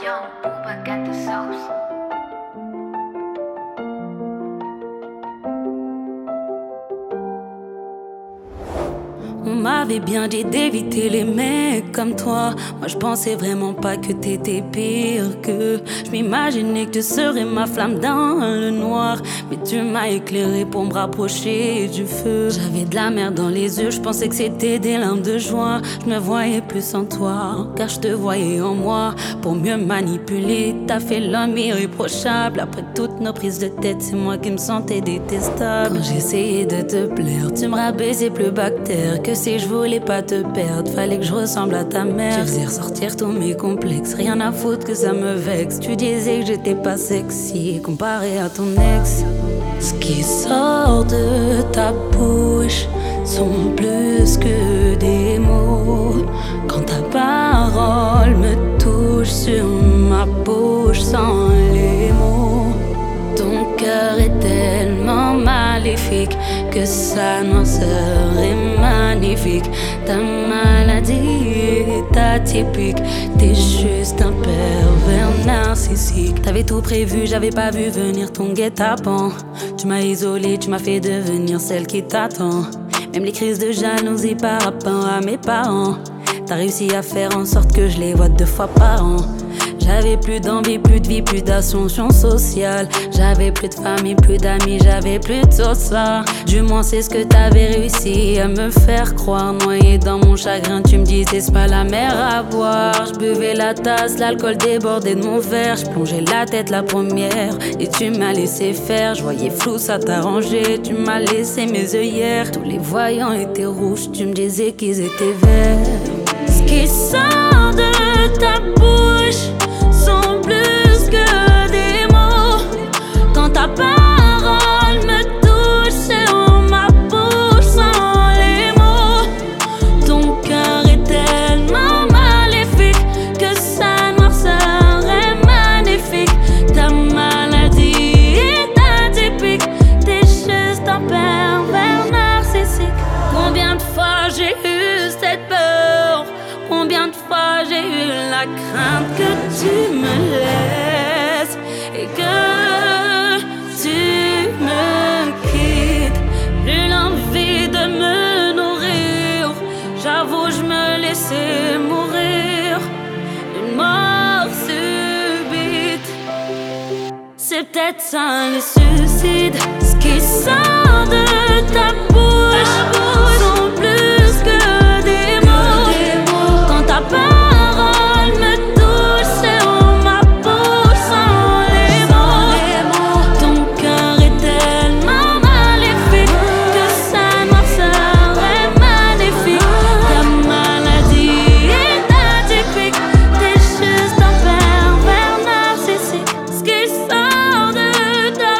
Young Booba got the sauce. On m'avait bien dit d'éviter les mecs comme toi. Moi je pensais vraiment pas que t'étais pire que. Je m'imaginais que tu serais ma flamme dans le noir, mais tu m'as éclairé pour me rapprocher du feu. J'avais de la merde dans les yeux, je pensais que c'était des larmes de joie. Je me voyais plus sans toi, car je te voyais en moi. Pour mieux manipuler, t'as fait l'homme irréprochable. Après toutes nos prises de tête, c'est moi qui me sentais détestable. Quand j'essayais de te plaire, tu me rabaissais plus bactère. Que si je voulais pas te perdre, fallait que je ressemble à ta mère. Tu faisais ressortir tous mes complexes, rien à foutre que ça me vexe. Tu disais que j'étais pas sexy comparé à ton ex. Ce qui sort de ta bouche sont plus que des mots. Quand ta parole me touche sur ma bouche sans les mots. Ton cœur est tellement maléfique que sa noirceur est magnifique. Ta maladie est atypique. T'es juste un pervers narcissique. T'avais tout prévu, j'avais pas vu venir ton guet-apens. Tu m'as isolé, tu m'as fait devenir celle qui t'attend. Même les crises de jalousie par rapport à mes parents, t'as réussi à faire en sorte que je les vois 2 fois par an. J'avais plus d'envie, plus de vie, plus d'ascension sociale. J'avais plus de famille, plus d'amis, j'avais plus de tout ça. Du moins c'est ce que t'avais réussi à me faire croire. Noyé dans mon chagrin, tu me disais c'est pas la mer à boire. Je buvais la tasse, l'alcool débordait de mon verre. Je plongeais la tête la première et tu m'as laissé faire. Je voyais flou, ça t'arrangeait, tu m'as laissé mes œillères. Tous les voyants étaient rouges, tu me disais qu'ils étaient verts. Ce qui sort de ta bouche sont plus que des mots. Quand ta parole me touche sur ma bouche sans les mots. Ton cœur est tellement maléfique que sa noirceur est magnifique. Ta maladie est atypique. T'es juste un pervers narcissique. Combien de fois j'ai eu cette peur? Combien de fois j'ai eu la crainte que tu me laisses et que tu me quittes. Plus l'envie de me nourrir, j'avoue je me laissais mourir. Une mort subite, c'est peut-être ça le suicide. Ce qui sort de ta bouche sont plus que des mots. Quand ta parole me touche sur ma bouche sans les mots. Ton cœur est tellement maléfique que sa noirceur est magnifique. Ta maladie est atypique. T'es juste un pervers narcissique. Ce qui sort de ta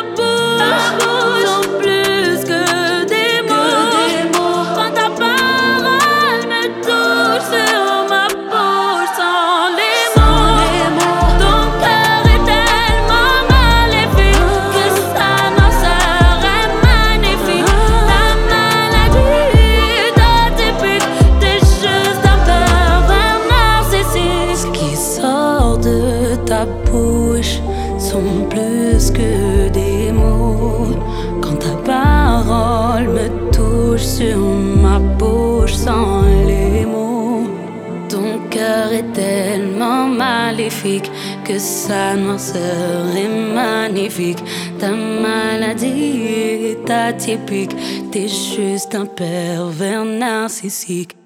bouche sont plus que des mots. Quand ta parole me touche sur ma bouche sans les mots. Ton cœur est tellement maléfique que sa noirceur est magnifique. Ta maladie est atypique. T'es juste un pervers narcissique. Ce qui sort de ta bouche sont plus que des mots. Quand ta parole me touche sur ma bouche sans les mots. Ton cœur est tellement maléfique que sa noirceur est magnifique. Ta maladie est atypique. T'es juste un pervers narcissique.